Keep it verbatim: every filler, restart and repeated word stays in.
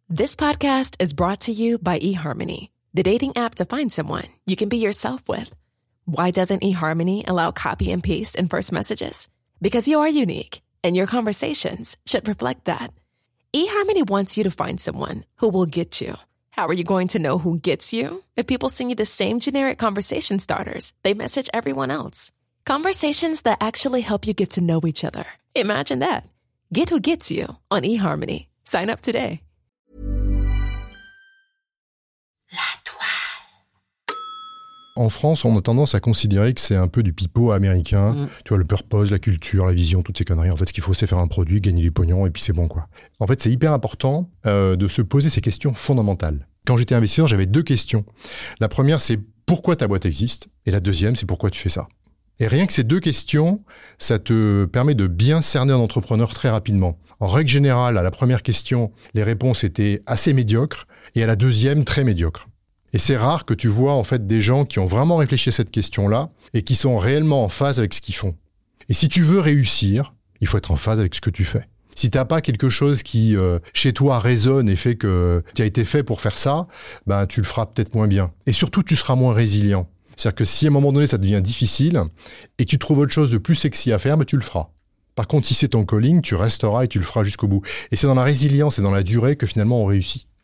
This podcast is brought to you by eHarmony, the dating app to find someone you can be yourself with. Why doesn't eHarmony allow copy and paste in first messages? Because you are unique, and your conversations should reflect that. eHarmony wants you to find someone who will get you. How are you going to know who gets you? If people send you the same generic conversation starters they message everyone else. Conversations that actually help you get to know each other. Imagine that. Get who gets you on eHarmony. Sign up today. La toile. En France, on a tendance à considérer que c'est un peu du pipeau américain. Mmh. Tu vois, le purpose, la culture, la vision, toutes ces conneries. En fait, ce qu'il faut, c'est faire un produit, gagner du pognon, et puis c'est bon, quoi. En fait, c'est hyper important euh, de se poser ces questions fondamentales. Quand j'étais investisseur, j'avais deux questions. La première, c'est pourquoi ta boîte existe? Et la deuxième, c'est pourquoi tu fais ça? Et rien que ces deux questions, ça te permet de bien cerner un entrepreneur très rapidement. En règle générale, à la première question, les réponses étaient assez médiocres, et à la deuxième, très médiocres. Et c'est rare que tu vois en fait des gens qui ont vraiment réfléchi à cette question-là et qui sont réellement en phase avec ce qu'ils font. Et si tu veux réussir, il faut être en phase avec ce que tu fais. Si tu n'as pas quelque chose qui, euh, chez toi, résonne et fait que tu as été fait pour faire ça, ben, tu le feras peut-être moins bien. Et surtout, tu seras moins résilient. C'est-à-dire que si à un moment donné, ça devient difficile et que tu trouves autre chose de plus sexy à faire, ben, tu le feras. Par contre, si c'est ton calling, tu resteras et tu le feras jusqu'au bout. Et c'est dans la résilience et dans la durée que finalement on réussit.